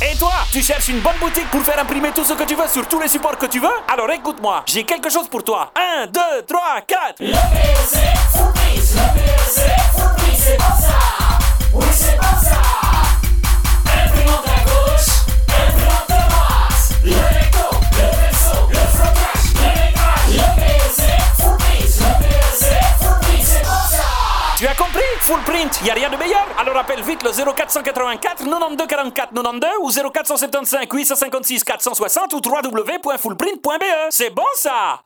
Et toi, tu cherches une bonne boutique pour faire imprimer tout ce que tu veux sur tous les supports que tu veux? Alors écoute-moi, j'ai quelque chose pour toi. 1, 2, 3, 4. Le PEC Full Print, le PEC Full Print, c'est bon ça. Oui, c'est bon ça. Imprimante à gauche, imprimante à droite. Le recto, le verso, le flocage, le lettrage. Le PEC Full Print, le PEC Full Print, c'est bon ça. Tu as compris? Full print, y a rien de meilleur. Alors appelle vite le 0484 92 44 92 ou 0475 856 460 ou www.fullprint.be. C'est bon ça!